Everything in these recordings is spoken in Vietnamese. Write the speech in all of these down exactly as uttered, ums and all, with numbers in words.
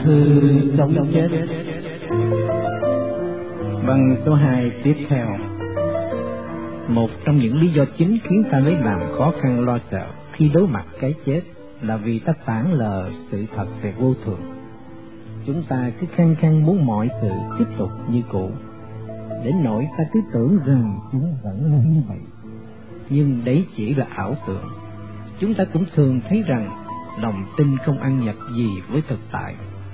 thư sống chết. Bằng số hai tiếp theo. Một trong những lý do chính khiến ta lấy làm khó khăn lo sợ khi đối mặt cái chết là vì ta tản lờ sự thật về vô thường. Chúng ta cứ khăng khăng muốn mọi sự tiếp tục như cũ, đến nỗi ta cứ tưởng rằng chúng vẫn luôn như vậy. Nhưng đấy chỉ là ảo tưởng. Chúng ta cũng thường thấy rằng lòng tin không ăn nhập gì với thực tại.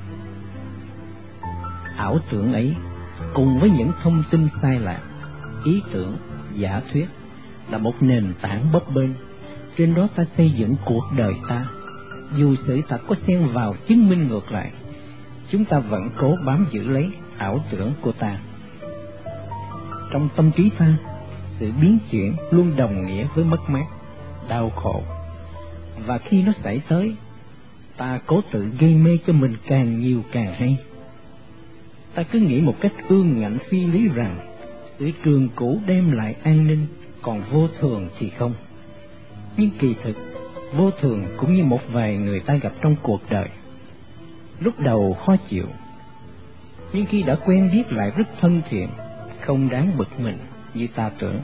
Ảo tưởng ấy cùng với những thông tin sai lạc, ý tưởng, giả thuyết là một nền tảng bấp bênh. Trên đó ta xây dựng cuộc đời ta. Dù sự thật có xen vào chứng minh ngược lại, chúng ta vẫn cố bám giữ lấy ảo tưởng của ta. Trong tâm trí ta, sự biến chuyển luôn đồng nghĩa với mất mát, đau khổ. Và khi nó xảy tới, ta cố tự gây mê cho mình càng nhiều càng hay. Ta cứ nghĩ một cách ương ngạnh phi lý rằng sự trường cũ đem lại an ninh, còn vô thường thì không. Nhưng kỳ thực, vô thường cũng như một vài người ta gặp trong cuộc đời. Lúc đầu khó chịu, nhưng khi đã quen biết lại rất thân thiện, không đáng bực mình như ta tưởng.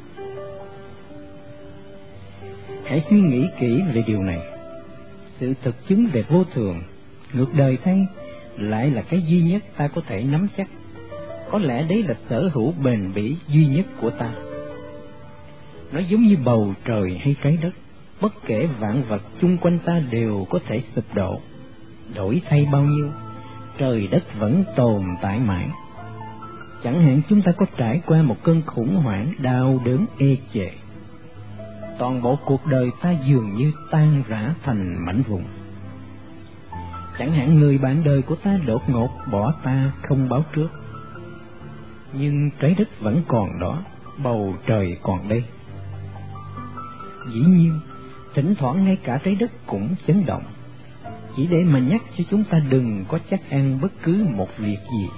Hãy suy nghĩ kỹ về điều này. Sự thực chứng về vô thường, ngược đời thay, lại là cái duy nhất ta có thể nắm chắc. Có lẽ đấy là sở hữu bền bỉ duy nhất của ta. Nó giống như bầu trời hay trái đất, bất kể vạn vật chung quanh ta đều có thể sụp đổ. Đổi thay bao nhiêu, trời đất vẫn tồn tại mãi. Chẳng hạn chúng ta có trải qua một cơn khủng hoảng đau đớn ê chề, toàn bộ cuộc đời ta dường như tan rã thành mảnh vụn. Chẳng hạn người bạn đời của ta đột ngột bỏ ta không báo trước, nhưng trái đất vẫn còn đó, bầu trời còn đây. Dĩ nhiên, thỉnh thoảng ngay cả trái đất cũng chấn động, chỉ để mà nhắc cho chúng ta đừng có chắc ăn bất cứ một việc gì.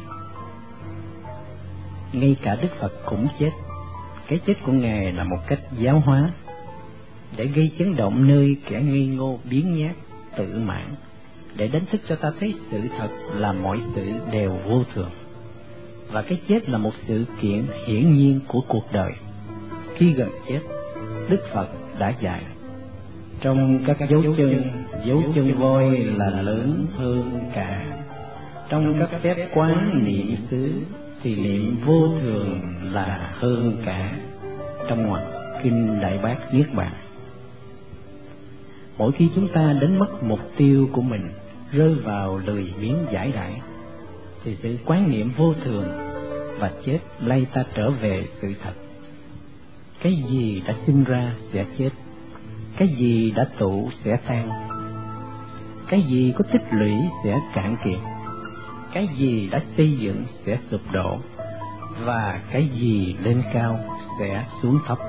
Ngay cả Đức Phật cũng chết. Cái chết của Ngài là một cách giáo hóa, để gây chấn động nơi kẻ ngây ngô biếng nhác, tự mãn, để đánh thức cho ta thấy sự thật là mọi sự đều vô thường. Và cái chết là một sự kiện hiển nhiên của cuộc đời. Khi gần chết, Đức Phật đã dạy: trong các dấu chân, dấu chân voi là lớn hơn cả. Trong các phép quán niệm xứ thì niệm vô thường là hơn cả. Trong ngoặc Kinh Đại Bát Niết Bàn. Mỗi khi chúng ta đánh mất mục tiêu của mình, rơi vào lười biếng giải đãi, thì sự quán niệm vô thường và chết lay ta trở về sự thật. Cái gì đã sinh ra sẽ chết, cái gì đã tụ sẽ tan, cái gì có tích lũy sẽ cạn kiệt, cái gì đã xây dựng sẽ sụp đổ, và cái gì lên cao sẽ xuống thấp.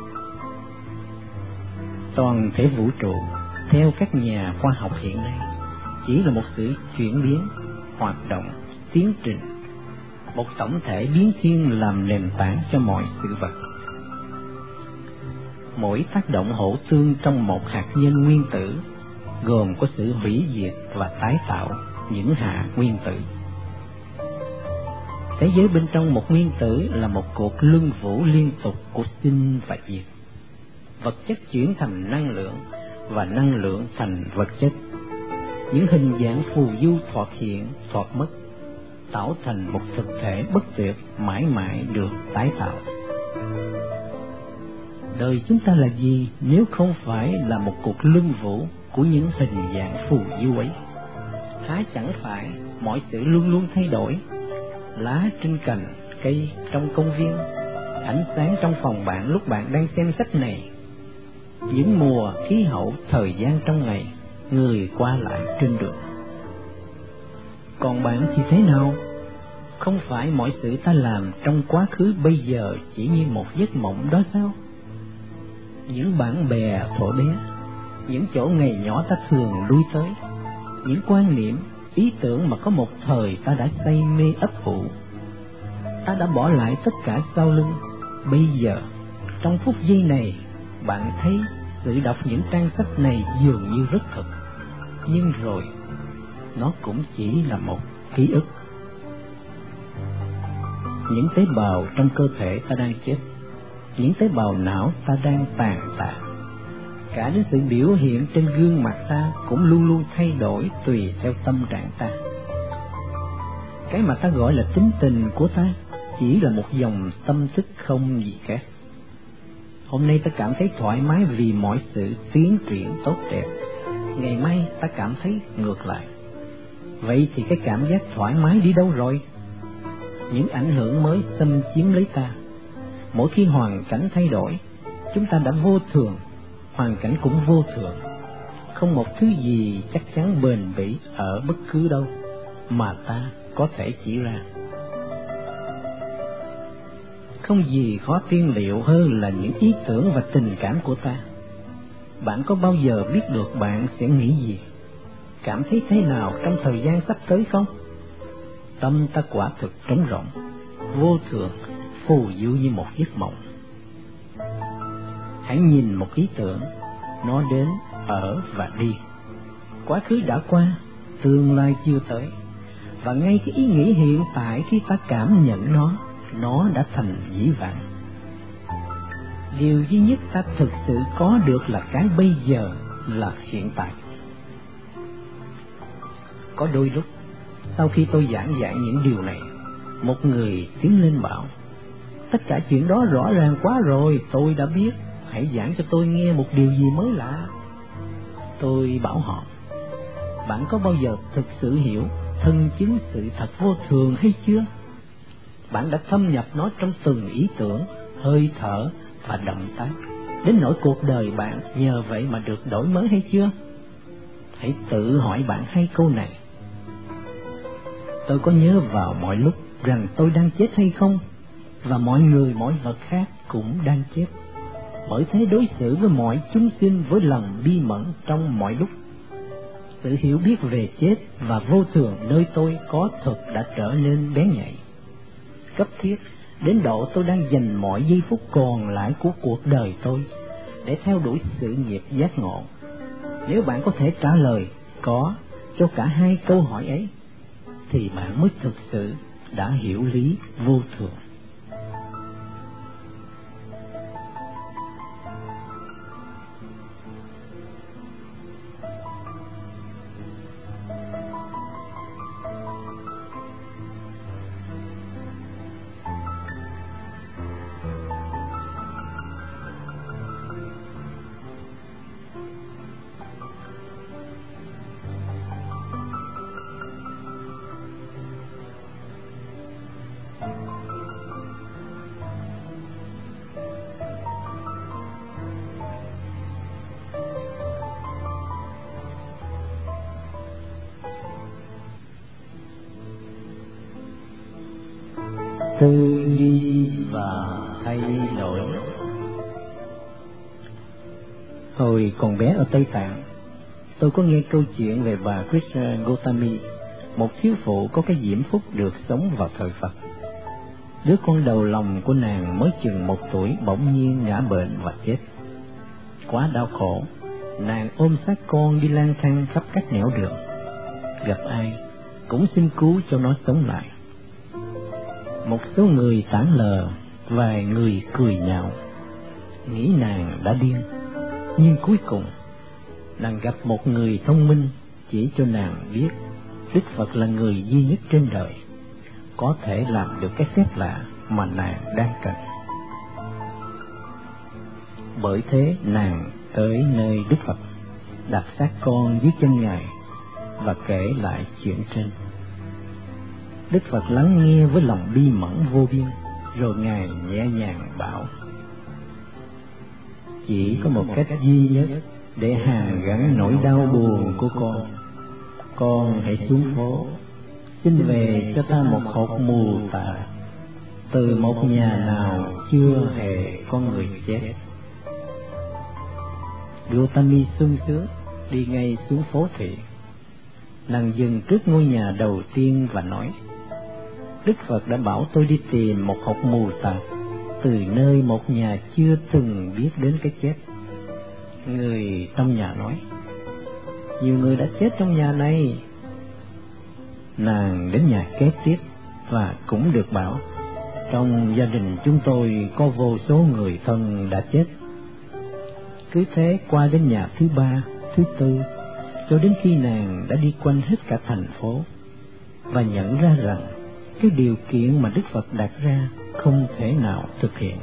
Toàn thể vũ trụ, theo các nhà khoa học hiện nay, chỉ là một sự chuyển biến, hoạt động, tiến trình, một tổng thể biến thiên làm nền tảng cho mọi sự vật. Mỗi tác động hỗ tương trong một hạt nhân nguyên tử gồm có sự hủy diệt và tái tạo những hạt nguyên tử. Thế giới bên trong một nguyên tử là một cuộc luân vũ liên tục của sinh và diệt. Vật chất chuyển thành năng lượng và năng lượng thành vật chất. Những hình dạng phù du thoạt hiện, thoạt mất, tạo thành một thực thể bất tuyệt mãi mãi được tái tạo. Đời chúng ta là gì nếu không phải là một cuộc luân vũ của những hình dạng phù du ấy? Há chẳng phải mọi sự luôn luôn thay đổi? Lá trên cành cây trong công viên, ánh sáng trong phòng bạn lúc bạn đang xem sách này, những mùa, khí hậu, thời gian trong ngày, người qua lại trên đường. Còn bạn thì thế nào? Không phải mọi sự ta làm trong quá khứ bây giờ chỉ như một giấc mộng đó sao? Những bạn bè thuở bé, những chỗ ngày nhỏ ta thường lui tới, những quan niệm, ý tưởng mà có một thời ta đã say mê ấp ủ, ta đã bỏ lại tất cả sau lưng. Bây giờ, trong phút giây này, bạn thấy sự đọc những trang sách này dường như rất thật. Nhưng rồi, nó cũng chỉ là một ký ức. Những tế bào trong cơ thể ta đang chết, những tế bào não ta đang tàn tạ. Cả đến sự biểu hiện trên gương mặt ta cũng luôn luôn thay đổi tùy theo tâm trạng ta. Cái mà ta gọi là tính tình của ta chỉ là một dòng tâm thức không gì khác. Hôm nay ta cảm thấy thoải mái vì mọi sự tiến triển tốt đẹp, ngày mai ta cảm thấy ngược lại. Vậy thì cái cảm giác thoải mái đi đâu rồi? Những ảnh hưởng mới xâm chiếm lấy ta. Mỗi khi hoàn cảnh thay đổi, chúng ta đã vô thường, hoàn cảnh cũng vô thường. Không một thứ gì chắc chắn bền bỉ ở bất cứ đâu mà ta có thể chỉ ra. Không gì khó tiên liệu hơn là những ý tưởng và tình cảm của ta. Bạn có bao giờ biết được bạn sẽ nghĩ gì, cảm thấy thế nào trong thời gian sắp tới không? Tâm ta quả thực trống rỗng, vô thường, phù du như một giấc mộng. Hãy nhìn một ý tưởng, nó đến, ở và đi. Quá khứ đã qua, tương lai chưa tới. Và ngay cái ý nghĩ hiện tại khi ta cảm nhận nó, nó đã thành dĩ vãng. Điều duy nhất ta thực sự có được là cái bây giờ, là hiện tại. Có đôi lúc, sau khi tôi giảng dạy những điều này, một người tiến lên bảo: tất cả chuyện đó rõ ràng quá rồi, tôi đã biết, hãy giảng cho tôi nghe một điều gì mới lạ. Tôi bảo họ: bạn có bao giờ thực sự hiểu, thân chứng sự thật vô thường hay chưa? Bạn đã thâm nhập nó trong từng ý tưởng, hơi thở và động tác, đến nỗi cuộc đời bạn nhờ vậy mà được đổi mới hay chưa? Hãy tự hỏi bạn hai câu này: tôi có nhớ vào mọi lúc rằng tôi đang chết hay không? Và mọi người, mọi vật khác cũng đang chết. Bởi thế đối xử với mọi chúng sinh với lòng bi mẫn trong mọi lúc. Sự hiểu biết về chết và vô thường nơi tôi có thực đã trở nên bén nhạy, cấp thiết, đến độ tôi đang dành mọi giây phút còn lại của cuộc đời tôi để theo đuổi sự nghiệp giác ngộ. Nếu bạn có thể trả lời có cho cả hai câu hỏi ấy, thì bạn mới thực sự đã hiểu lý vô thường. Tư duy và thay đổi. Hồi còn bé ở Tây Tạng, tôi có nghe câu chuyện về bà Krishna Gautami, một thiếu phụ có cái diễm phúc được sống vào thời Phật. Đứa con đầu lòng của nàng mới chừng một tuổi bỗng nhiên ngã bệnh và chết. Quá đau khổ, nàng ôm xác con đi lang thang khắp các nẻo đường, gặp ai cũng xin cứu cho nó sống lại. Một số người tản lờ, vài người cười nhạo, nghĩ nàng đã điên. Nhưng cuối cùng, nàng gặp một người thông minh chỉ cho nàng biết Đức Phật là người duy nhất trên đời có thể làm được cái phép lạ mà nàng đang cần. Bởi thế nàng tới nơi Đức Phật, đặt xác con dưới chân Ngài và kể lại chuyện trên. Đức Phật lắng nghe với lòng bi mẫn vô biên, rồi Ngài nhẹ nhàng bảo: chỉ có một cách duy nhất để hàn gắn nỗi đau buồn của con. Con hãy xuống phố, xin về cho ta một hột mù tạt từ một nhà nào chưa hề có người chết. Gautami sung sướng đi ngay xuống phố thị. Nàng dừng trước ngôi nhà đầu tiên và nói: Đức Phật đã bảo tôi đi tìm một hột mù tạt từ nơi một nhà chưa từng biết đến cái chết. Người trong nhà nói: nhiều người đã chết trong nhà này. Nàng đến nhà kế tiếp và cũng được bảo trong gia đình chúng tôi có vô số người thân đã chết. Cứ thế qua đến nhà thứ ba, thứ tư, cho đến khi nàng đã đi quanh hết cả thành phố và nhận ra rằng cái điều kiện mà Đức Phật đặt ra không thể nào thực hiện.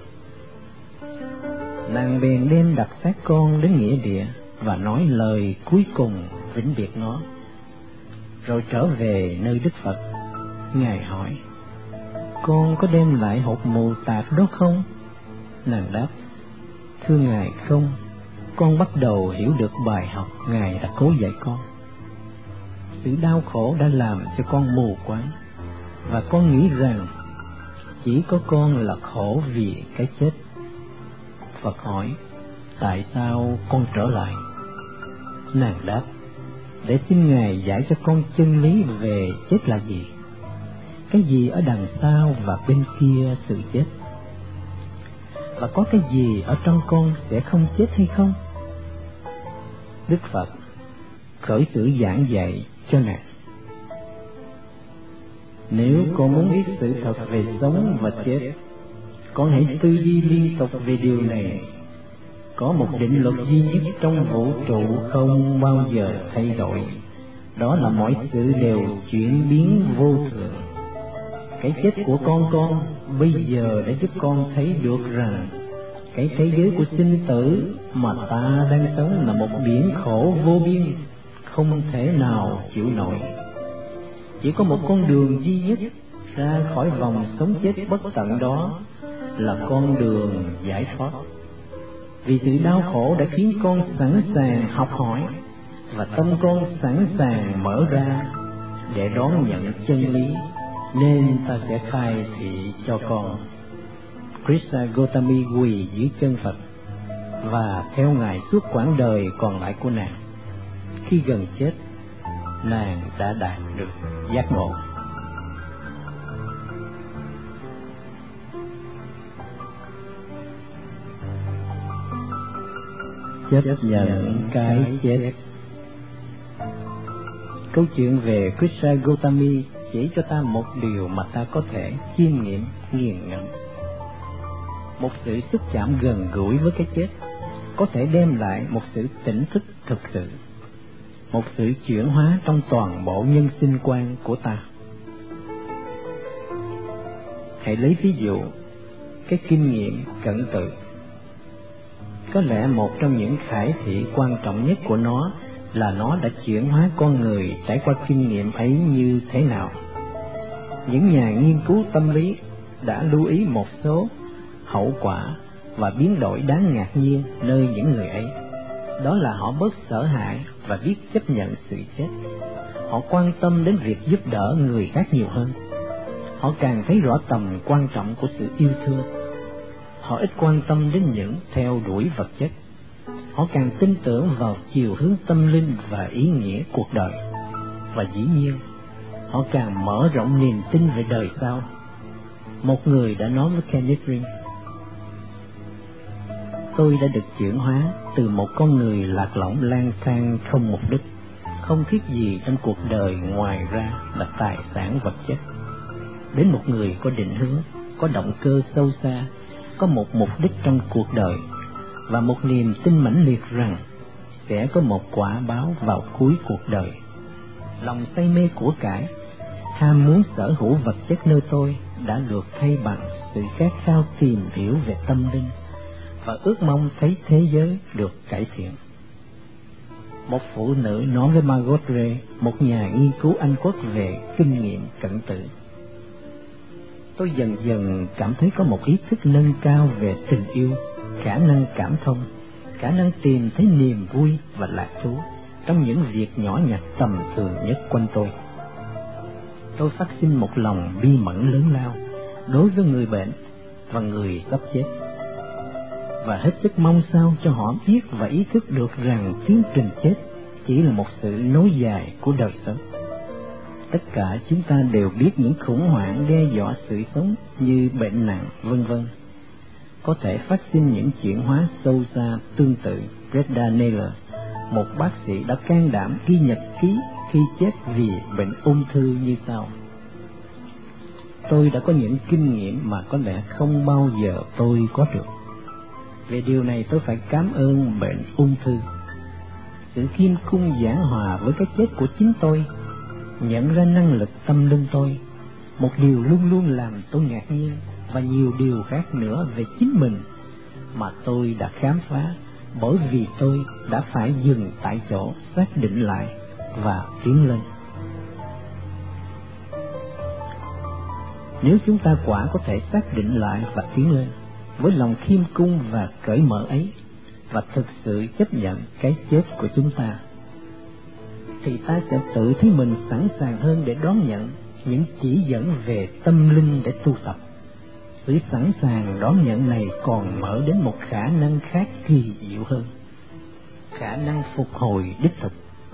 Nàng bèn đem đặt xác con đến nghĩa địa và nói lời cuối cùng vĩnh biệt nó. Rồi trở về nơi Đức Phật, Ngài hỏi: con có đem lại hộp mù tạc đó không? Nàng đáp: thưa Ngài, không. Con bắt đầu hiểu được bài học Ngài đã cố dạy con. Sự đau khổ đã làm cho con mù quáng, và con nghĩ rằng chỉ có con là khổ vì cái chết. Phật hỏi: tại sao con trở lại? Nàng đáp: để xin Ngài giải cho con chân lý về chết là gì, cái gì ở đằng sau và bên kia sự chết, và có cái gì ở trong con sẽ không chết hay không. Đức Phật khởi sự giảng dạy cho nàng: nếu con muốn biết sự thật về sống và chết, con hãy tư duy liên tục về điều này. Có một định luật duy nhất trong vũ trụ không bao giờ thay đổi, đó là mọi sự đều chuyển biến vô thường. Cái chết của con con bây giờ đã giúp con thấy được rằng cái thế giới của sinh tử mà ta đang sống là một biển khổ vô biên, không thể nào chịu nổi. Chỉ có một con đường duy nhất ra khỏi vòng sống chết bất tận đó là con đường giải thoát. Vì sự đau khổ đã khiến con sẵn sàng học hỏi, và tâm con sẵn sàng mở ra để đón nhận chân lý, nên ta sẽ khai thị cho con. Krishna Gautami quỳ dưới chân Phật và theo Ngài suốt quãng đời còn lại của nàng. Khi gần chết, nàng đã đạt được giác ngộ. Chấp nhận cái chết. Câu chuyện về Krishna Gautami chỉ cho ta một điều mà ta có thể chiêm nghiệm, nghiền ngẫm. Một sự xúc chạm gần gũi với cái chết có thể đem lại một sự tỉnh thức thực sự, một sự chuyển hóa trong toàn bộ nhân sinh quan của ta. Hãy lấy ví dụ cái kinh nghiệm cận tử. Có lẽ một trong những khải thị quan trọng nhất của nó là nó đã chuyển hóa con người trải qua kinh nghiệm ấy như thế nào. Những nhà nghiên cứu tâm lý đã lưu ý một số hậu quả và biến đổi đáng ngạc nhiên nơi những người ấy. Đó là họ bớt sợ hãi và biết chấp nhận sự chết. Họ quan tâm đến việc giúp đỡ người khác nhiều hơn. Họ càng thấy rõ tầm quan trọng của sự yêu thương. Họ ít quan tâm đến những theo đuổi vật chất. Họ càng tin tưởng vào chiều hướng tâm linh và ý nghĩa cuộc đời. Và dĩ nhiên, họ càng mở rộng niềm tin về đời sau. Một người đã nói với Kenneth Green: tôi đã được chuyển hóa từ một con người lạc lõng lang thang không mục đích, không thiết gì trong cuộc đời ngoài ra là tài sản vật chất, đến một người có định hướng, có động cơ sâu xa, có một mục đích trong cuộc đời và một niềm tin mãnh liệt rằng sẽ có một quả báo vào cuối cuộc đời. Lòng say mê của cải, ham muốn sở hữu vật chất nơi tôi đã được thay bằng sự khát khao tìm hiểu về tâm linh và ước mong thấy thế giới được cải thiện. Một phụ nữ nói với Margot Ray, một nhà nghiên cứu Anh Quốc về kinh nghiệm cận tử: tôi dần dần cảm thấy có một ý thức nâng cao về tình yêu, khả năng cảm thông, khả năng tìm thấy niềm vui và lạc thú trong những việc nhỏ nhặt tầm thường nhất quanh tôi. Tôi phát sinh một lòng bi mẫn lớn lao đối với người bệnh và người sắp chết, và hết sức mong sao cho họ biết và ý thức được rằng tiến trình chết chỉ là một sự nối dài của đời sống. Tất cả chúng ta đều biết những khủng hoảng đe dọa sự sống như bệnh nặng, vân vân. Có thể phát sinh những chuyển hóa sâu xa tương tự. Brenda Naylor, một bác sĩ đã can đảm ghi nhật ký khi chết vì bệnh ung thư như sau. Tôi đã có những kinh nghiệm mà có lẽ không bao giờ tôi có được. Về điều này tôi phải cảm ơn bệnh ung thư. Sự khiêm cung giảng hòa với cái chết của chính tôi, nhận ra năng lực tâm linh tôi, một điều luôn luôn làm tôi ngạc nhiên, và nhiều điều khác nữa về chính mình mà tôi đã khám phá, bởi vì tôi đã phải dừng tại chỗ, xác định lại và tiến lên. Nếu chúng ta quả có thể xác định lại và tiến lên với lòng khiêm cung và cởi mở ấy, và thực sự chấp nhận cái chết của chúng ta, thì ta sẽ tự thấy mình sẵn sàng hơn để đón nhận những chỉ dẫn về tâm linh để tu tập. Sự sẵn sàng đón nhận này còn mở đến một khả năng khác kỳ diệu hơn, khả năng phục hồi đích thực.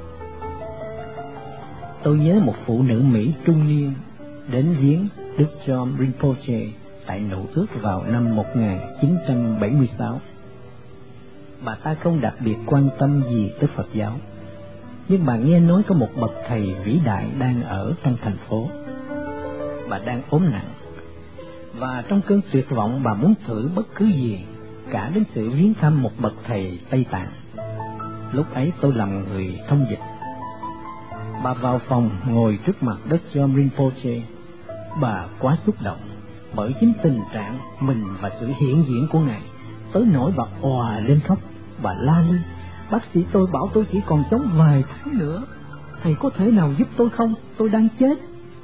Tôi nhớ một phụ nữ Mỹ trung niên đến viếng Đức John Rinpoche tại Nụ Ước vào năm một nghìn chín trăm bảy mươi sáu. Bà ta không đặc biệt quan tâm gì tới Phật giáo, nhưng bà nghe nói có một bậc thầy vĩ đại đang ở trong thành phố. Bà đang ốm nặng, và trong cơn tuyệt vọng bà muốn thử bất cứ gì, cả đến sự viếng thăm một bậc thầy Tây Tạng. Lúc ấy tôi làm người thông dịch. Bà vào phòng ngồi trước mặt Đức John Rinpoche. Bà quá xúc động bởi chính tình trạng mình và sự hiện diện của Ngài, tới nỗi bà òa lên khóc. Bà la lên: "Bác sĩ tôi bảo tôi chỉ còn sống vài tháng nữa, thầy có thể nào giúp tôi không? Tôi đang chết."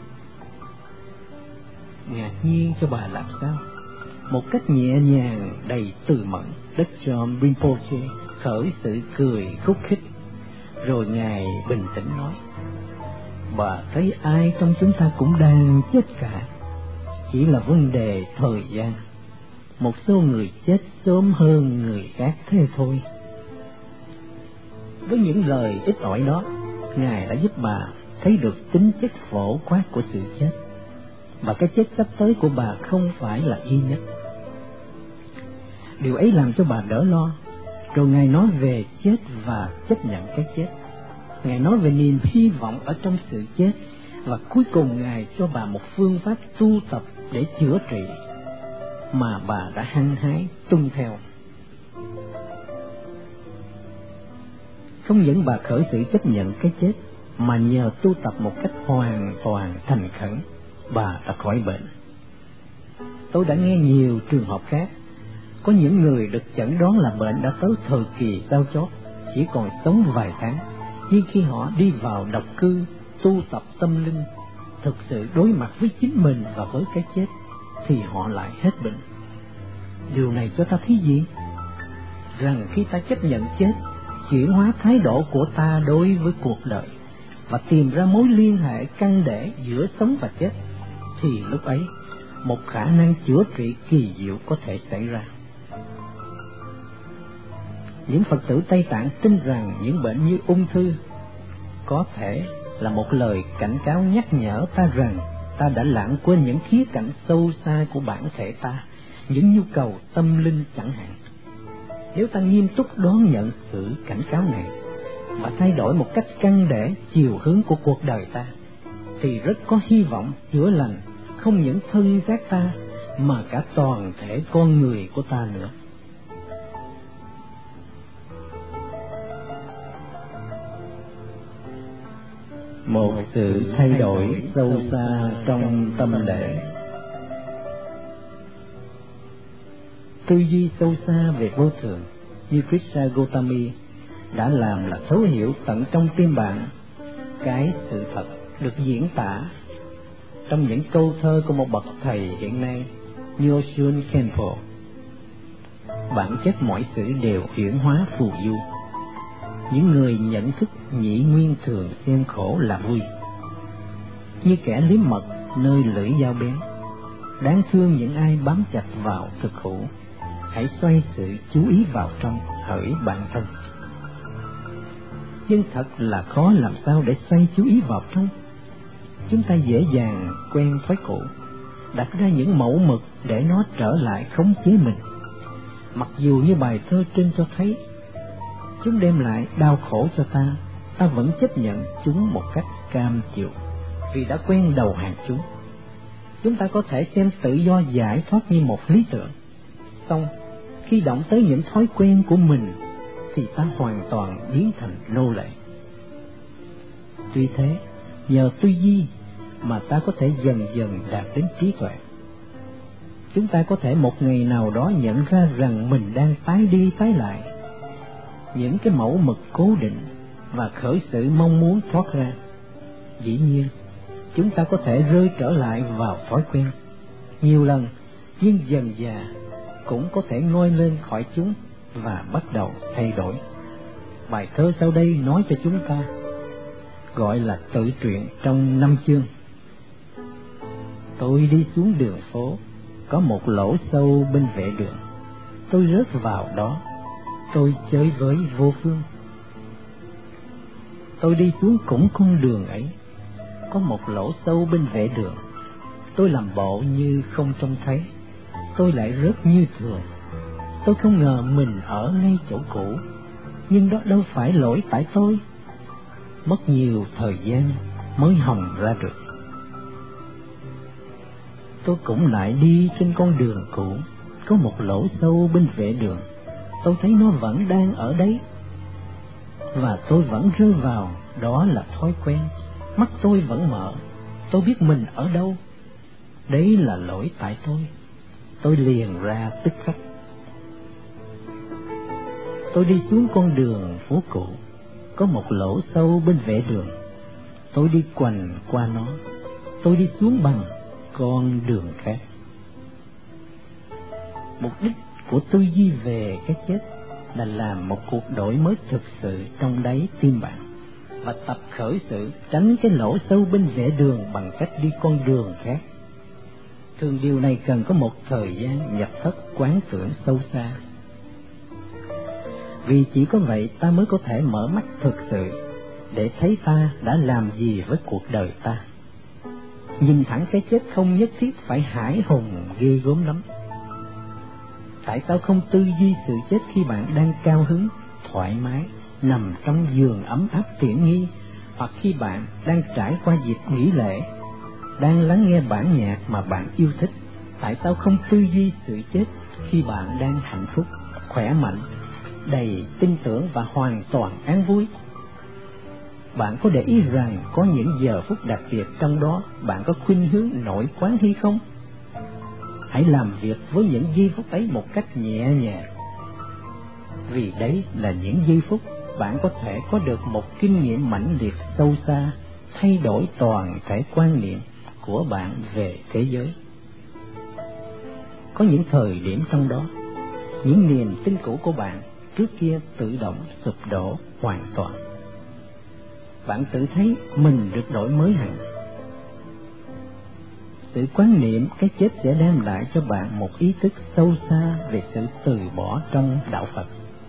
Ngạc nhiên cho bà làm sao, một cách nhẹ nhàng đầy từ mẫn, Đức John Rinpoche khởi sự cười khúc khích, rồi Ngài bình tĩnh nói: "Bà thấy ai trong chúng ta cũng đang chết cả, chỉ là vấn đề thời gian. Một số người chết sớm hơn người khác thế thôi." Với những lời ít ỏi đó, Ngài đã giúp bà thấy được tính chất phổ quát của sự chết, và cái chết sắp tới của bà không phải là duy nhất. Điều ấy làm cho bà đỡ lo. Rồi Ngài nói về chết và chấp nhận cái chết. Ngài nói về niềm hy vọng ở trong sự chết, và cuối cùng Ngài cho bà một phương pháp tu tập để chữa trị mà bà đã hăng hái tuân theo. Không những bà khởi sự chấp nhận cái chết, mà nhờ tu tập một cách hoàn toàn thành khẩn, bà đã khỏi bệnh. Tôi đã nghe nhiều trường hợp khác. Có những người được chẩn đoán là bệnh đã tới thời kỳ giao chót, chỉ còn sống vài tháng, nhưng khi họ đi vào độc cư, tu tập tâm linh, thực sự đối mặt với chính mình và với cái chết, thì họ lại hết bệnh. Điều này cho ta thấy gì? Rằng khi ta chấp nhận chết, chuyển hóa thái độ của ta đối với cuộc đời, và tìm ra mối liên hệ căn để giữa sống và chết, thì lúc ấy một khả năng chữa trị kỳ diệu có thể xảy ra. Những Phật tử Tây Tạng tin rằng những bệnh như ung thư có thể là một lời cảnh cáo nhắc nhở ta rằng ta đã lãng quên những khía cạnh sâu xa của bản thể ta, những nhu cầu tâm linh chẳng hạn. Nếu ta nghiêm túc đón nhận sự cảnh cáo này và thay đổi một cách căn để chiều hướng của cuộc đời ta, thì rất có hy vọng chữa lành không những thân xác ta mà cả toàn thể con người của ta nữa. Một sự thay đổi sâu xa trong tâm đệ. Tư duy sâu xa về vô thường như Krishna Gotami đã làm là thấu hiểu tận trong tim bạn cái sự thật được diễn tả trong những câu thơ của một bậc thầy hiện nay, Nyoshun Khenpo. Bản chất mọi sự đều huyễn hóa phù du. Những người nhận thức nhị nguyên thường xem khổ là vui, như kẻ liếm mật nơi lưỡi dao bén. Đáng thương những ai bám chặt vào thực hữu. Hãy xoay sự chú ý vào trong hỡi bản thân. Nhưng thật là khó làm sao để xoay chú ý vào trong. Chúng ta dễ dàng quen thói cũ, đặt ra những mẫu mực để nó trở lại khống chế mình. Mặc dù như bài thơ trên cho thấy, chúng đem lại đau khổ cho ta, ta vẫn chấp nhận chúng một cách cam chịu, vì đã quen đầu hàng chúng. Chúng ta có thể xem tự do giải thoát như một lý tưởng, song khi động tới những thói quen của mình thì ta hoàn toàn biến thành nô lệ. Tuy thế, nhờ tư duy mà ta có thể dần dần đạt đến trí tuệ. Chúng ta có thể một ngày nào đó nhận ra rằng mình đang tái đi tái lại những cái mẫu mực cố định và khởi sự mong muốn thoát ra. Dĩ nhiên, chúng ta có thể rơi trở lại vào thói quen nhiều lần, nhưng dần dà cũng có thể ngoi lên khỏi chúng và bắt đầu thay đổi. Bài thơ sau đây nói cho chúng ta, gọi là tự truyện trong năm chương. Tôi đi xuống đường phố, có một lỗ sâu bên vệ đường. Tôi rớt vào đó, tôi chơi với vô phương. Tôi đi xuống cũng con đường ấy, có một lỗ sâu bên vệ đường. Tôi làm bộ như không trông thấy, tôi lại rớt như thường. Tôi không ngờ mình ở ngay chỗ cũ, nhưng đó đâu phải lỗi tại tôi. Mất nhiều thời gian mới hòng ra được. Tôi cũng lại đi trên con đường cũ, có một lỗ sâu bên vệ đường. Tôi thấy nó vẫn đang ở đấy, và tôi vẫn rơi vào. Đó là thói quen. Mắt tôi vẫn mở, tôi biết mình ở đâu. Đấy là lỗi tại tôi. Tôi liền ra tức khắc. Tôi đi xuống con đường phố cũ, có một lỗ sâu bên vệ đường. Tôi đi quanh qua nó, tôi đi xuống bằng con đường khác. Mục đích của tư duy về cái chết là làm một cuộc đổi mới thực sự trong đáy tim bạn, và tập khởi sự tránh cái lỗ sâu bên vệ đường bằng cách đi con đường khác. Thường điều này cần có một thời gian nhập thất quán tưởng sâu xa. Vì chỉ có vậy ta mới có thể mở mắt thực sự để thấy ta đã làm gì với cuộc đời ta. Nhìn thẳng cái chết không nhất thiết phải hãi hùng ghê gớm lắm. Tại sao không tư duy sự chết khi bạn đang cao hứng, thoải mái, nằm trong giường ấm áp tiện nghi, hoặc khi bạn đang trải qua dịp nghỉ lễ, đang lắng nghe bản nhạc mà bạn yêu thích? Tại sao không tư duy sự chết khi bạn đang hạnh phúc, khỏe mạnh, đầy tin tưởng và hoàn toàn an vui? Bạn có để ý rằng có những giờ phút đặc biệt trong đó bạn có khuynh hướng nổi quán hay không? Hãy làm việc với những giây phút ấy một cách nhẹ nhàng, vì đấy là những giây phút bạn có thể có được một kinh nghiệm mãnh liệt sâu xa, thay đổi toàn thể quan niệm của bạn về thế giới. Có những thời điểm trong đó, những niềm tin cũ của bạn trước kia tự động sụp đổ hoàn toàn. Bạn tự thấy mình được đổi mới hẳn. Sự quán niệm cái chết sẽ đem lại cho bạn một ý thức sâu xa về sự từ bỏ trong đạo Phật.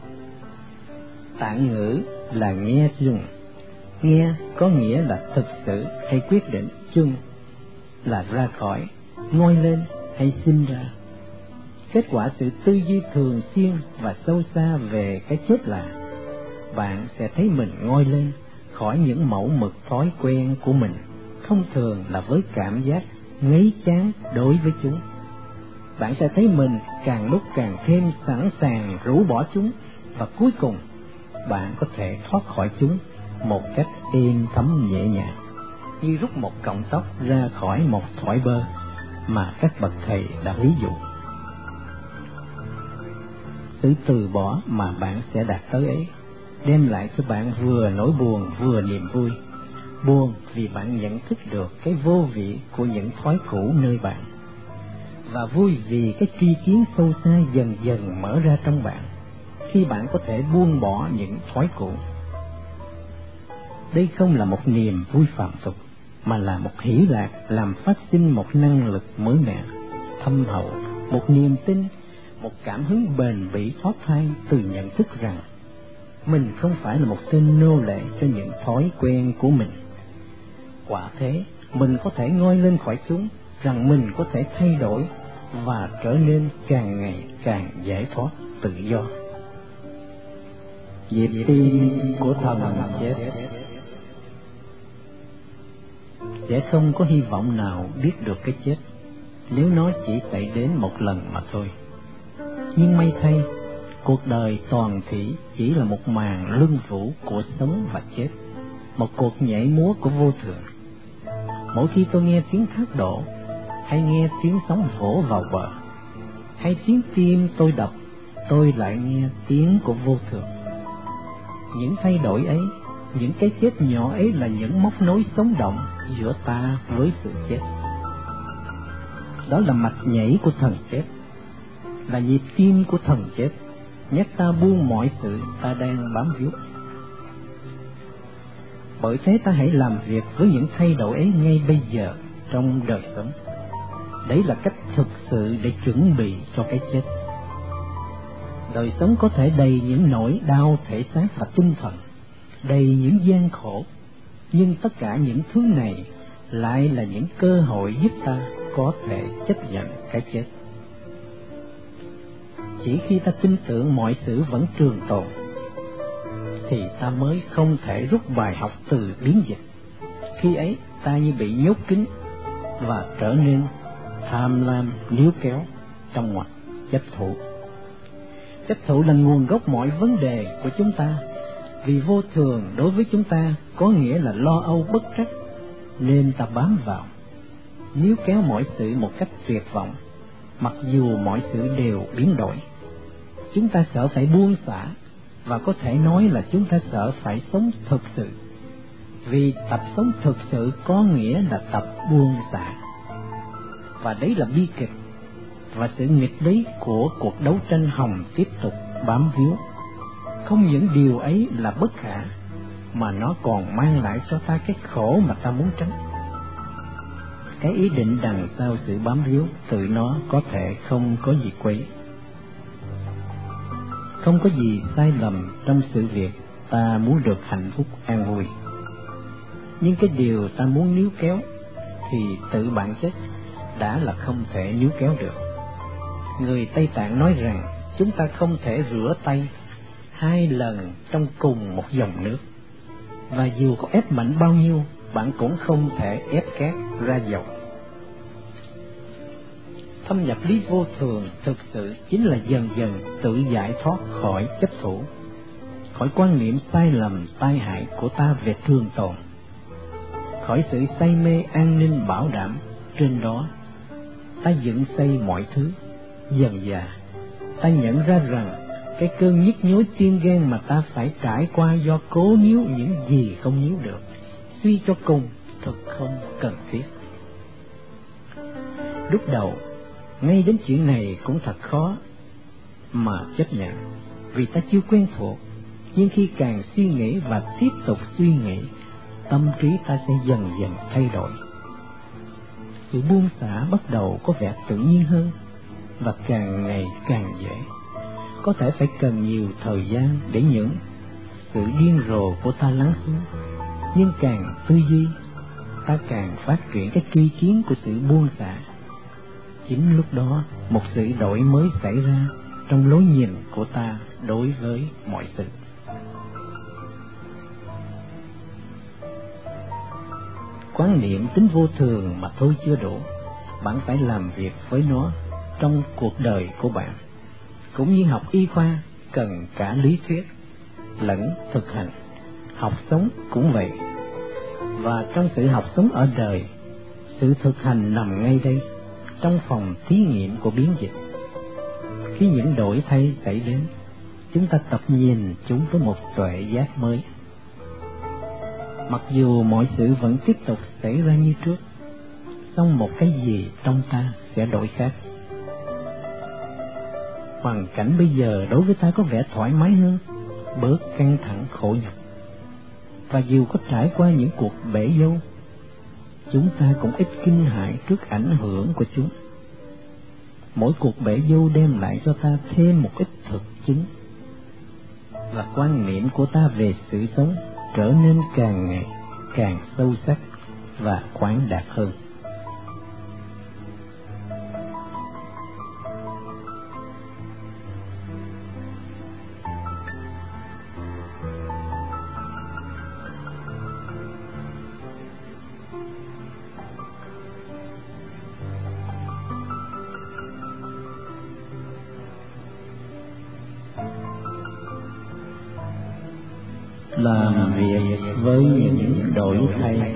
Tạng ngữ là nghe chung. Nghe có nghĩa là thực sự hay quyết định, chung là ra khỏi, ngoi lên hay sinh ra. Kết quả sự tư duy thường xuyên và sâu xa về cái chết là bạn sẽ thấy mình ngoi lên khỏi những mẫu mực thói quen của mình, thông thường là với cảm giác ngấy chán đối với chúng. Bạn sẽ thấy mình càng lúc càng thêm sẵn sàng rũ bỏ chúng, và cuối cùng bạn có thể thoát khỏi chúng một cách êm thấm nhẹ nhàng, như rút một cọng tóc ra khỏi một thỏi bơ mà các bậc thầy đã ví dụ. Sự từ bỏ mà bạn sẽ đạt tới ấy đem lại cho bạn vừa nỗi buồn vừa niềm vui. Buồn vì bạn nhận thức được cái vô vị của những thói cũ nơi bạn, và vui vì cái tri kiến sâu xa dần dần mở ra trong bạn khi bạn có thể buông bỏ những thói cũ. Đây không là một niềm vui phàm tục, mà là một hỷ lạc làm phát sinh một năng lực mới mẻ, thâm hậu, một niềm tin, một cảm hứng bền bỉ thoát thai từ nhận thức rằng mình không phải là một tên nô lệ cho những thói quen của mình. Quả thế, mình có thể ngoi lên khỏi chúng, rằng mình có thể thay đổi và trở nên càng ngày càng giải thoát tự do. Nhịp tim của thần chết. sẽ không có hy vọng nào biết được cái chết, nếu nó chỉ xảy đến một lần mà thôi. Nhưng may thay, cuộc đời toàn thủy chỉ là một màn luân vũ của sống và chết, một cuộc nhảy múa của vô thường. Mỗi khi tôi nghe tiếng thác đổ, hay nghe tiếng sóng vỗ vào bờ, hay tiếng tim tôi đập, tôi lại nghe tiếng của vô thường. Những thay đổi ấy, những cái chết nhỏ ấy là những móc nối sống động giữa ta với sự chết. Đó là mạch nhảy của thần chết, là nhịp tim của thần chết, nhắc ta buông mọi sự ta đang bám víu. Bởi thế ta hãy làm việc với những thay đổi ấy ngay bây giờ trong đời sống. Đấy là cách thực sự để chuẩn bị cho cái chết. Đời sống có thể đầy những nỗi đau thể xác và tinh thần, đầy những gian khổ, nhưng tất cả những thứ này lại là những cơ hội giúp ta có thể chấp nhận cái chết. Chỉ khi ta tin tưởng mọi sự vẫn trường tồn, thì ta mới không thể rút bài học từ biến dịch. Khi ấy ta như bị nhốt kín và trở nên tham lam níu kéo trong ngoặc chấp thủ. Chấp thủ là nguồn gốc mọi vấn đề của chúng ta, vì vô thường đối với chúng ta có nghĩa là lo âu bất trắc, nên ta bám vào, níu kéo mọi sự một cách tuyệt vọng, mặc dù mọi sự đều biến đổi. Chúng ta sợ phải buông xả, và có thể nói là chúng ta sợ phải sống thực sự, vì tập sống thực sự có nghĩa là tập buông xả. Và đấy là bi kịch và sự nghịch lý của cuộc đấu tranh hồng tiếp tục bám víu. Không những điều ấy là bất khả, mà nó còn mang lại cho ta cái khổ mà ta muốn tránh. Cái ý định đằng sau sự bám víu tự nó có thể không có gì quấy. Không có gì sai lầm trong sự việc ta muốn được hạnh phúc an vui. Nhưng cái điều ta muốn níu kéo thì tự bản chất đã là không thể níu kéo được. Người Tây Tạng nói rằng chúng ta không thể rửa tay hai lần trong cùng một dòng nước, và dù có ép mạnh bao nhiêu, bạn cũng không thể ép cát ra dầu. Thâm nhập lý vô thường thực sự chính là dần dần tự giải thoát khỏi chấp thủ, khỏi quan niệm sai lầm tai hại của ta về trường tồn, khỏi sự say mê an ninh bảo đảm trên đó ta dựng xây mọi thứ. Dần dà ta nhận ra rằng cái cơn nhức nhối tim gan mà ta phải trải qua do cố níu những gì không níu được, suy cho cùng thật không cần thiết. Lúc đầu ngay đến chuyện này cũng thật khó mà chấp nhận, vì ta chưa quen thuộc. Nhưng khi càng suy nghĩ và tiếp tục suy nghĩ, tâm trí ta sẽ dần dần thay đổi. Sự buông xả bắt đầu có vẻ tự nhiên hơn, và càng ngày càng dễ. Có thể phải cần nhiều thời gian để những sự điên rồ của ta lắng xuống, nhưng càng tư duy, ta càng phát triển cái tri kiến của sự buông xả. Chính lúc đó một sự đổi mới xảy ra trong lối nhìn của ta đối với mọi sự. Quán niệm tính vô thường mà thôi chưa đủ, bạn phải làm việc với nó trong cuộc đời của bạn. Cũng như học y khoa cần cả lý thuyết lẫn thực hành, học sống cũng vậy. Và trong sự học sống ở đời, sự thực hành nằm ngay đây, trong phòng thí nghiệm của biến dịch. Khi những đổi thay xảy đến, chúng ta tập nhìn chúng với một tuệ giác mới. Mặc dù mọi sự vẫn tiếp tục xảy ra như trước, song một cái gì trong ta sẽ đổi khác. Hoàn cảnh bây giờ đối với ta có vẻ thoải mái hơn, bớt căng thẳng khổ nhọc. Và dù có trải qua những cuộc bể dâu, chúng ta cũng ít kinh hãi trước ảnh hưởng của chúng. Mỗi cuộc bể dâu đem lại cho ta thêm một ít thực chứng, và quan niệm của ta về sự sống trở nên càng ngày càng sâu sắc và khoáng đạt hơn. làm việc với những đổi thay.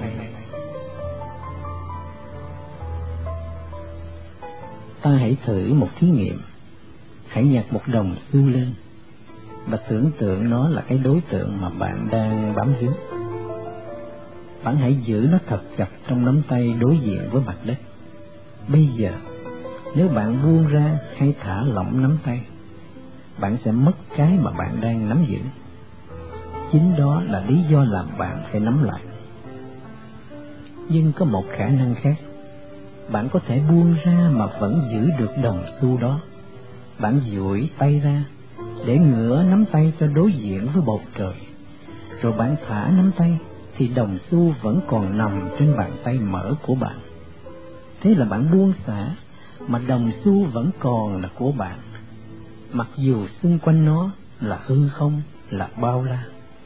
Ta hãy thử một thí nghiệm. Hãy nhặt một đồng xu lên và tưởng tượng nó là cái đối tượng mà bạn đang bám víu. Bạn hãy giữ nó thật chặt trong nắm tay đối diện với mặt đất. Bây giờ, nếu bạn buông ra hay thả lỏng nắm tay, bạn sẽ mất cái mà bạn đang nắm giữ. Chính đó là lý do làm bạn phải nắm lại. Nhưng có một khả năng khác. Bạn có thể buông ra mà vẫn giữ được đồng xu đó. Bạn duỗi tay ra để ngửa nắm tay cho đối diện với bầu trời. Rồi bạn thả nắm tay thì đồng xu vẫn còn nằm trên bàn tay mở của bạn. Thế là bạn buông xả mà đồng xu vẫn còn là của bạn, mặc dù xung quanh nó là hư không, là bao la.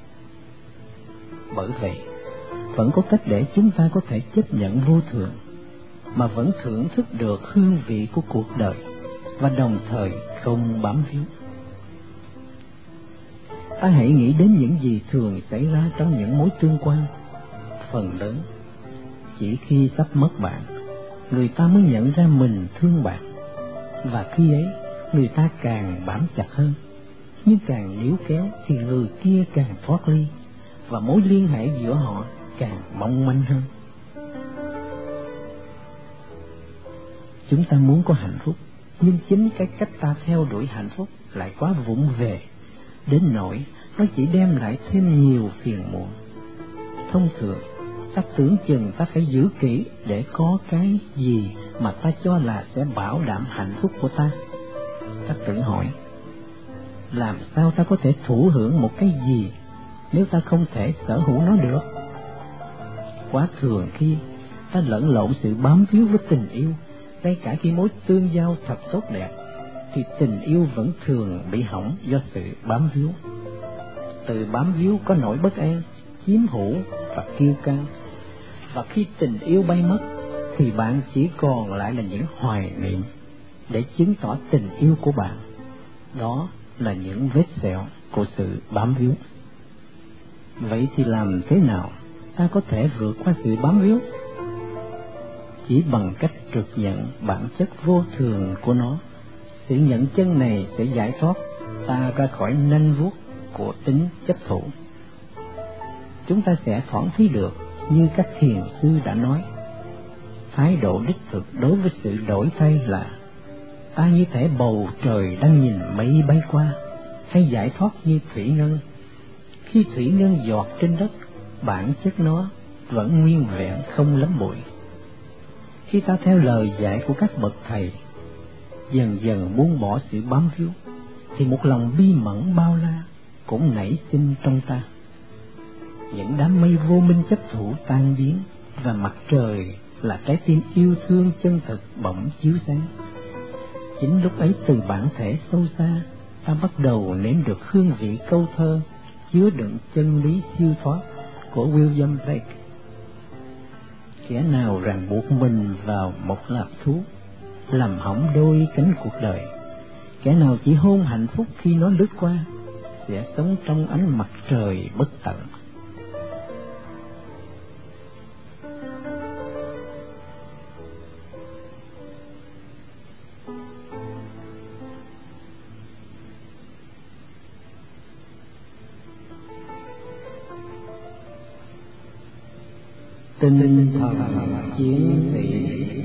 Bởi vậy, vẫn có cách để chúng ta có thể chấp nhận vô thường, mà vẫn thưởng thức được hương vị của cuộc đời, và đồng thời không bám víu. Ta hãy nghĩ đến những gì thường xảy ra trong những mối tương quan. Phần lớn, chỉ khi sắp mất bạn, người ta mới nhận ra mình thương bạn, và khi ấy, người ta càng bám chặt hơn. Nhưng càng níu kéo thì người kia càng thoát ly, và mối liên hệ giữa họ càng mong manh hơn. Chúng ta muốn có hạnh phúc, nhưng chính cái cách ta theo đuổi hạnh phúc lại quá vụng về, đến nỗi nó chỉ đem lại thêm nhiều phiền muộn. Thông thường, ta tưởng chừng ta phải giữ kỹ để có cái gì mà ta cho là sẽ bảo đảm hạnh phúc của ta. Ta tự hỏi, làm sao ta có thể thụ hưởng một cái gì nếu ta không thể sở hữu nó được? Quá thường khi ta lẫn lộn sự bám víu với tình yêu. Ngay cả khi mối tương giao thật tốt đẹp, thì tình yêu vẫn thường bị hỏng do sự bám víu. Từ bám víu có nỗi bất an, chiếm hữu và kiêu căng. Và khi tình yêu bay mất, thì bạn chỉ còn lại là những hoài niệm để chứng tỏ tình yêu của bạn. Đó là những vết sẹo của sự bám víu. Vậy thì làm thế nào ta có thể vượt qua sự bám víu? Chỉ bằng cách trực nhận bản chất vô thường của nó. Sự nhận chân này sẽ giải thoát ta ra khỏi nanh vuốt của tính chấp thủ. Chúng ta sẽ thoáng thấy được, như các thiền sư đã nói, thái độ đích thực đối với sự đổi thay là ta như thể bầu trời đang nhìn mây bay qua, hay giải thoát như thủy ngân. Khi thủy ngân giọt trên đất, bản chất nó vẫn nguyên vẹn không lấm bụi. Khi ta theo lời dạy của các bậc thầy, dần dần buông bỏ sự bám víu, thì một lòng bi mẫn bao la cũng nảy sinh trong ta. Những đám mây vô minh chấp thủ tan biến, và mặt trời là trái tim yêu thương chân thực bỗng chiếu sáng. Chính lúc ấy, từ bản thể sâu xa, ta bắt đầu nếm được hương vị câu thơ chứa đựng chân lý siêu thoát của William Blake. Kẻ nào ràng buộc mình vào một lạc thú, làm hỏng đôi cánh cuộc đời. Kẻ nào chỉ hôn hạnh phúc khi nó lướt qua, sẽ sống trong ánh mặt trời bất tận. Tinh thần chiến sĩ.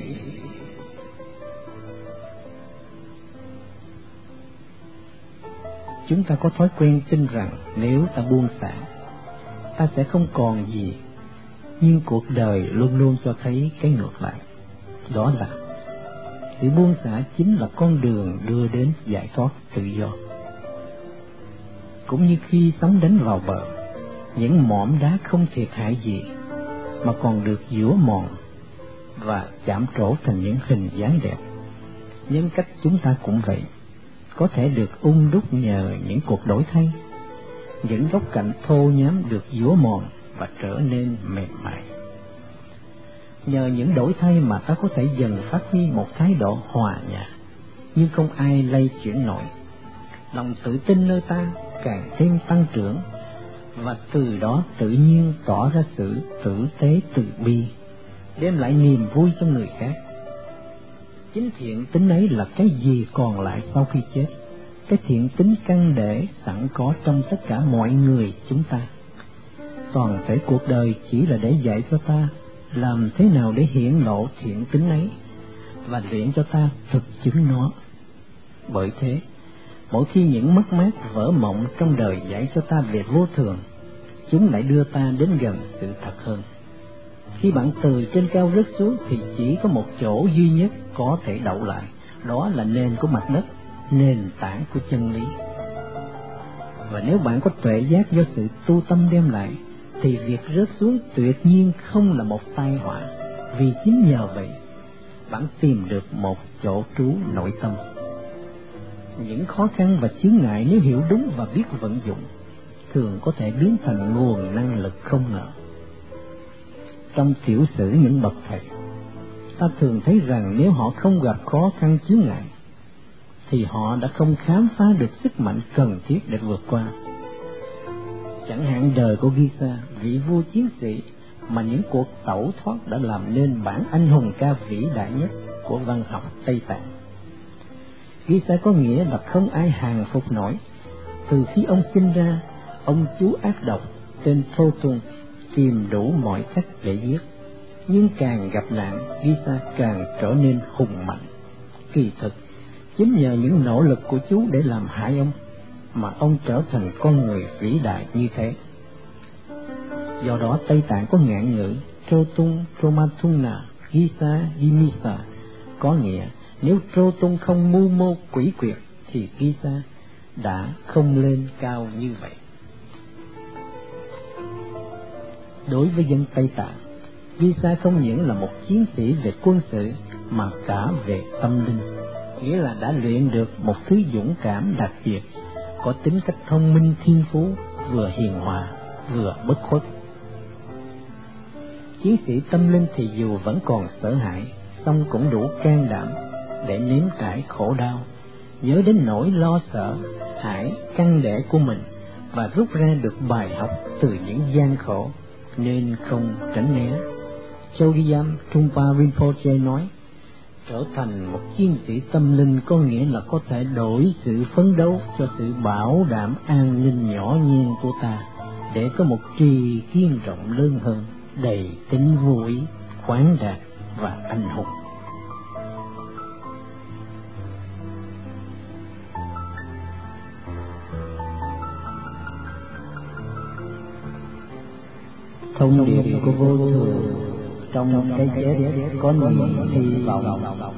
Chúng ta có thói quen tin rằng nếu ta buông xả, ta sẽ không còn gì. Nhưng cuộc đời luôn luôn cho thấy cái ngược lại. Đó là sự buông xả chính là con đường đưa đến giải thoát tự do. Cũng như khi sóng đánh vào bờ, những mỏm đá không thiệt hại gì, mà còn được giũa mòn và chạm trổ thành những hình dáng đẹp. Nhân cách chúng ta cũng vậy, có thể được ung đúc nhờ những cuộc đổi thay. Những góc cạnh thô nhám được giũa mòn và trở nên mềm mại. Nhờ những đổi thay mà ta có thể dần phát huy một thái độ hòa nhã, nhưng không ai lay chuyển nổi. Lòng tự tin nơi ta càng thêm tăng trưởng, và từ đó tự nhiên tỏ ra sự tử tế từ bi, đem lại niềm vui cho người khác. Chính thiện tính ấy là cái gì còn lại sau khi chết, cái thiện tính căn để sẵn có trong tất cả mọi người chúng ta. Toàn thể cuộc đời chỉ là để dạy cho ta làm thế nào để hiển lộ thiện tính ấy và luyện cho ta thực chứng nó. Bởi thế, mỗi khi những mất mát vỡ mộng trong đời dạy cho ta về vô thường, chúng lại đưa ta đến gần sự thật hơn. Khi bạn từ trên cao rớt xuống thì chỉ có một chỗ duy nhất có thể đậu lại, đó là nền của mặt đất, nền tảng của chân lý. Và nếu bạn có tuệ giác do sự tu tâm đem lại, thì việc rớt xuống tuyệt nhiên không là một tai họa, vì chính nhờ vậy bạn tìm được một chỗ trú nội tâm. Những khó khăn và chướng ngại nếu hiểu đúng và biết vận dụng, thường có thể biến thành nguồn năng lực không ngờ. Trong tiểu sử những bậc thầy, ta thường thấy rằng nếu họ không gặp khó khăn chướng ngại, thì họ đã không khám phá được sức mạnh cần thiết để vượt qua. Chẳng hạn đời của Gisa, vị vua chiến sĩ mà những cuộc tẩu thoát đã làm nên bản anh hùng ca vĩ đại nhất của văn học Tây Tạng. Gisa có nghĩa là không ai hàng phục nổi. Từ khi ông sinh ra, ông chú ác độc tên Proton tìm đủ mọi cách để giết, nhưng càng gặp nạn, Gisa càng trở nên hùng mạnh. Kỳ thực, chính nhờ những nỗ lực của chú để làm hại ông mà ông trở thành con người vĩ đại như thế. Do đó Tây Tạng có ngạn ngữ Trotung Tromathunna Gisa Gimisa, có nghĩa nếu Trotung không mưu mô quỷ quyệt thì Gisa đã không lên cao như vậy. Đối với dân Tây Tạng, Gisa không những là một chiến sĩ về quân sự mà cả về tâm linh, nghĩa là đã luyện được một thứ dũng cảm đặc biệt, có tính cách thông minh thiên phú, vừa hiền hòa vừa bất khuất. Chiến sĩ tâm linh thì dù vẫn còn sợ hãi, song cũng đủ can đảm để nếm trải khổ đau, nhớ đến nỗi lo sợ hãi căn để của mình và rút ra được bài học từ những gian khổ, nên không tránh né. Chogyam Trungpa Rinpoche nói, trở thành một chiến sĩ tâm linh có nghĩa là có thể đổi sự phấn đấu cho sự bảo đảm an ninh nhỏ nhen của ta, để có một tri kiên rộng lớn hơn, đầy tính vô ý, khoáng đạt và anh hùng. Thông điệp của vô thường trong cái chết có niềm hy vọng.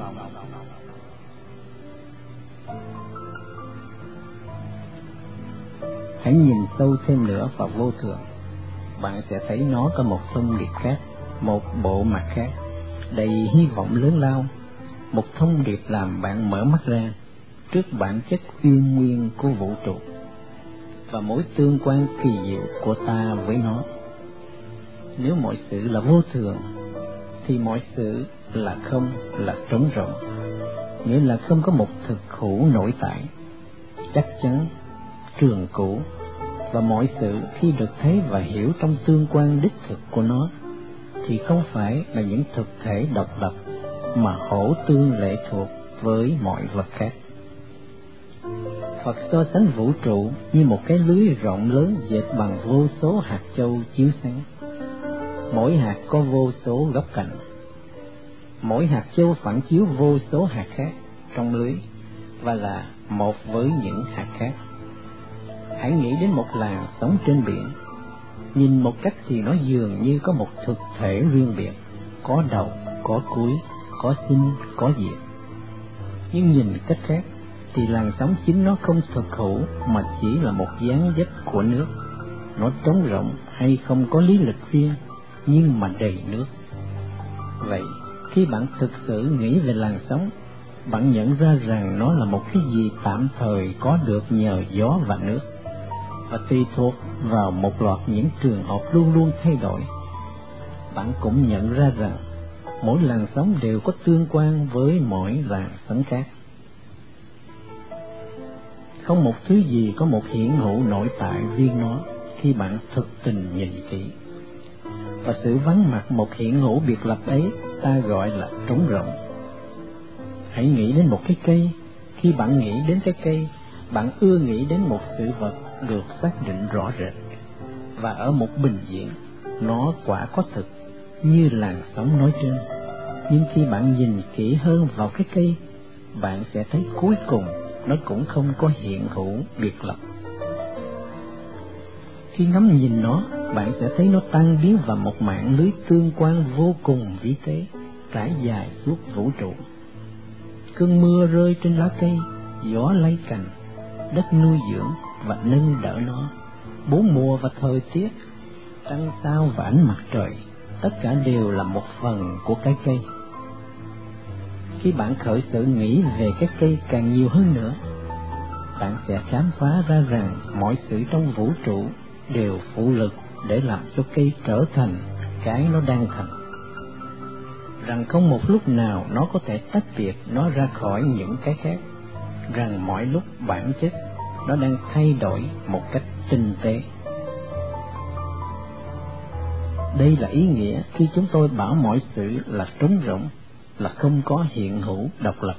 Hãy nhìn sâu thêm nữa vào vô thường, bạn sẽ thấy nó có một thông điệp khác, một bộ mặt khác, đầy hy vọng lớn lao, một thông điệp làm bạn mở mắt ra trước bản chất uyên nguyên của vũ trụ và mối tương quan kỳ diệu của ta với nó. Nếu mọi sự là vô thường, thì mọi sự là không, là trống rỗng, nghĩa là không có một thực hữu nội tại, chắc chắn, trường cửu, và mọi sự khi được thấy và hiểu trong tương quan đích thực của nó, thì không phải là những thực thể độc lập, mà hỗ tương lệ thuộc với mọi vật khác. Phật so sánh vũ trụ như một cái lưới rộng lớn dệt bằng vô số hạt châu chiếu sáng. Mỗi hạt có vô số góc cạnh, mỗi hạt châu phản chiếu vô số hạt khác trong lưới và là một với những hạt khác. Hãy nghĩ đến một làn sóng trên biển, nhìn một cách thì nó dường như có một thực thể riêng biệt, có đầu, có cuối, có sinh, có diệt. Nhưng nhìn cách khác thì làn sóng chính nó không thực hữu, mà chỉ là một dáng dấp của nước. Nó trống rỗng hay không có lý lịch riêng, nhưng mà đầy nước. Vậy, khi bạn thực sự nghĩ về làn sóng, bạn nhận ra rằng nó là một cái gì tạm thời có được nhờ gió và nước, và tùy thuộc vào một loạt những trường hợp luôn luôn thay đổi. Bạn cũng nhận ra rằng mỗi làn sóng đều có tương quan với mỗi làn sóng khác. Không một thứ gì có một hiển hữu nội tại riêng nó, khi bạn thực tình nhìn kỹ. Và sự vắng mặt một hiện hữu biệt lập ấy ta gọi là trống rỗng. Hãy nghĩ đến một cái cây. Khi bạn nghĩ đến cái cây, bạn ưa nghĩ đến một sự vật được xác định rõ rệt. Và ở một bình diện, nó quả có thực, như làn sóng nói trên. Nhưng khi bạn nhìn kỹ hơn vào cái cây, bạn sẽ thấy cuối cùng nó cũng không có hiện hữu biệt lập. Khi ngắm nhìn nó, bạn sẽ thấy nó tan biến vào một mạng lưới tương quan vô cùng vĩ tế, trải dài suốt vũ trụ. Cơn mưa rơi trên lá cây, gió lay cành, đất nuôi dưỡng và nâng đỡ nó, bốn mùa và thời tiết, trăng sao và ánh mặt trời, tất cả đều là một phần của cái cây. Khi bạn khởi sự nghĩ về cái cây càng nhiều hơn nữa, bạn sẽ khám phá ra rằng mọi sự trong vũ trụ đều phụ lực để làm cho cây trở thành cái nó đang thành. Rằng không một lúc nào nó có thể tách biệt nó ra khỏi những cái khác. Rằng mọi lúc bản chất nó đang thay đổi một cách tinh tế. Đây là ý nghĩa khi chúng tôi bảo mọi sự là trống rỗng, là không có hiện hữu độc lập.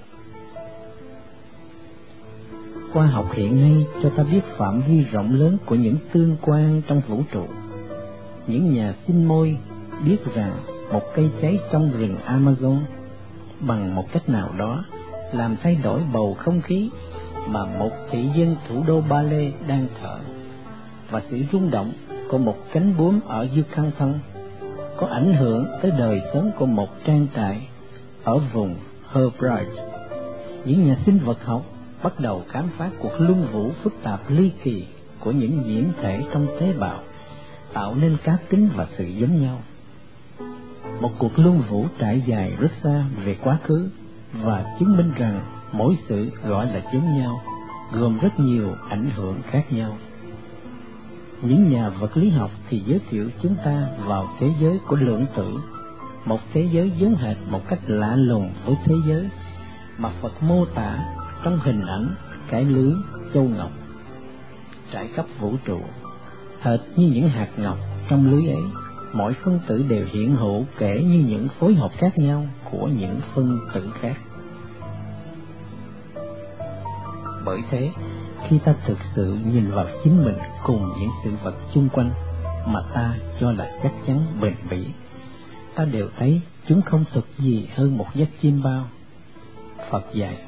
Khoa học hiện nay cho ta biết phạm vi rộng lớn của những tương quan trong vũ trụ. Những nhà sinh môi biết rằng một cây cháy trong rừng Amazon bằng một cách nào đó làm thay đổi bầu không khí mà một thị dân thủ đô Ba Lê đang thở, và sự rung động của một cánh buồm ở Yucatan có ảnh hưởng tới đời sống của một trang trại ở vùng Herbridge. Những nhà sinh vật học bắt đầu khám phá cuộc luân vũ phức tạp ly kỳ của những nhiễm thể trong tế bào, tạo nên cá tính và sự giống nhau. Một cuộc luân vũ trải dài rất xa về quá khứ và chứng minh rằng mỗi sự gọi là giống nhau, gồm rất nhiều ảnh hưởng khác nhau. Những nhà vật lý học thì giới thiệu chúng ta vào thế giới của lượng tử, một thế giới giống hệt một cách lạ lùng với thế giới mà Phật mô tả trong hình ảnh cái lưới châu ngọc trải khắp vũ trụ. Hệt như những hạt ngọc trong lưới ấy, mỗi phân tử đều hiện hữu kể như những phối hợp khác nhau của những phân tử khác. Bởi thế, khi ta thực sự nhìn vào chính mình cùng những sự vật chung quanh mà ta cho là chắc chắn bền bỉ, ta đều thấy chúng không thực gì hơn một giấc chim bao. Phật dạy: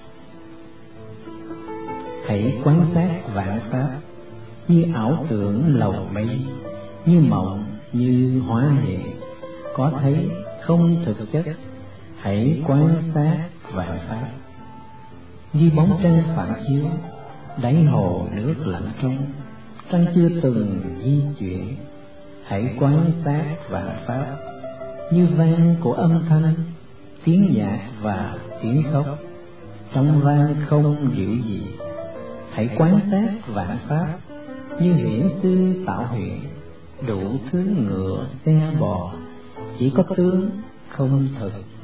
hãy quan sát vạn pháp như ảo tưởng lầu mây, như mộng như hóa hiện, có thấy không thực chất. Hãy quan sát vạn pháp như bóng trăng phản chiếu đáy hồ nước lặng trong, trăng chưa từng di chuyển. Hãy quan sát vạn pháp như vang của âm thanh, tiếng nhạc và tiếng khóc, trong vang không điệu gì. Hãy quan sát vạn pháp như hiển sư tạo hiện, đủ thứ ngựa xe bò, chỉ có tướng không thực.